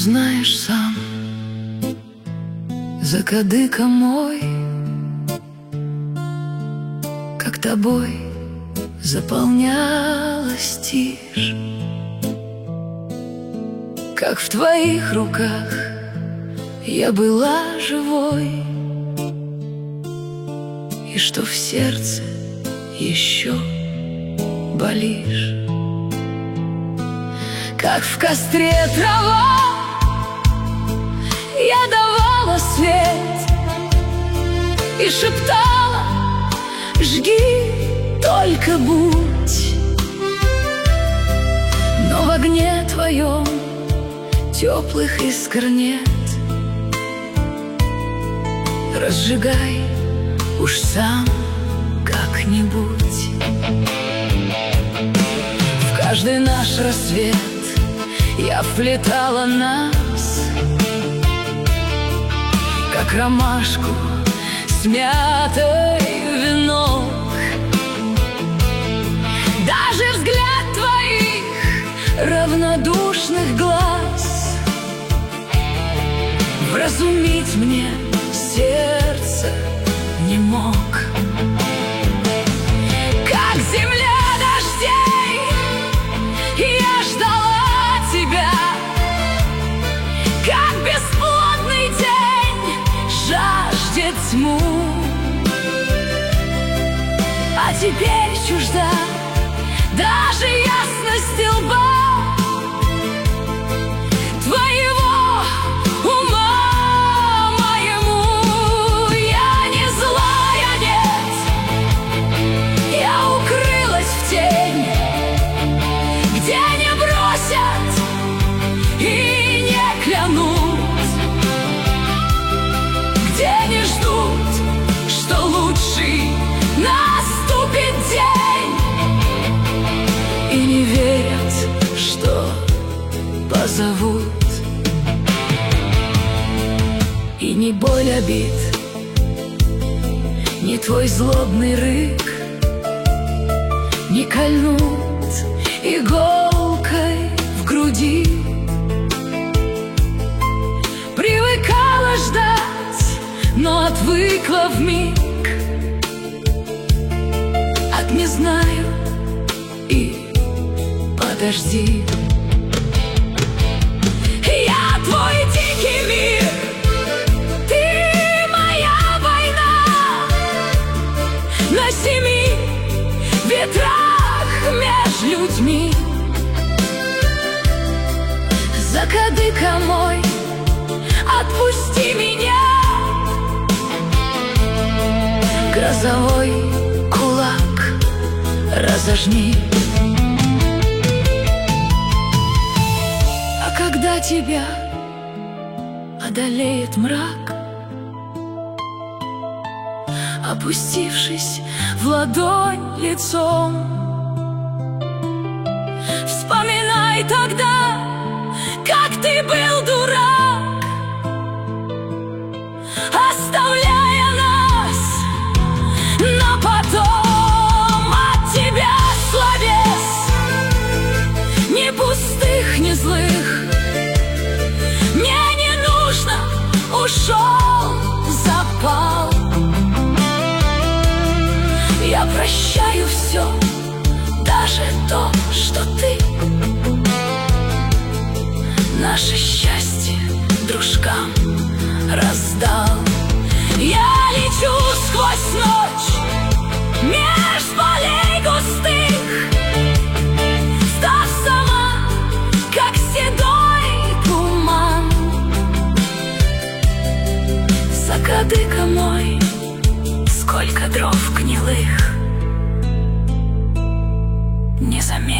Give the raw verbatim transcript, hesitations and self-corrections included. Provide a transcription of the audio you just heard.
знаешь сам, закадыка мой, как тобой заполнялась тишь, как в твоих руках я была живой, и что в сердце еще болишь. Как в костре трава я давала свет и шептала: жги, только будь. Но в огне твоем теплых искр нет. Разжигай уж сам как-нибудь. В каждый наш рассвет я вплетала нас, как ромашку смятой в венок. Даже взгляд твоих равнодушных глаз вразумить мне сердце не мог. Как земля дождей я ждала тебя, как бесплодный день жаждет тьму. А теперь чужда даже ясности лба твоего ума моему. Я не злая, нет, я укрылась в тень, где не бросят и не клянут, где не ждут, что лучший наступит день, и не верят, что позовут. И ни боль обид, ни твой злобный рык не кольнут иголкой в груди. Привыкала ждать, но отвыкла вмиг от «не знаю» и «подожди». Я твой дикий мир, ты моя война, на семи ветрах меж людьми. Закадыка мой, отпусти меня, грозовой кулак разожми. А когда тебя одолеет мрак, опустившись в ладонь лицом, вспоминай тогда, как ты был дурак, оставляя нас на потом. От тебя словес, ни пустых, ни злых, мне не нужно, ушел запал. Я прощаю все, даже то, что ты наше счастье дружкам раздал. Я лечу сквозь ночь меж полей густых, став сама, как седой туман. Закадыка мой, сколько дров гнилых не заметил.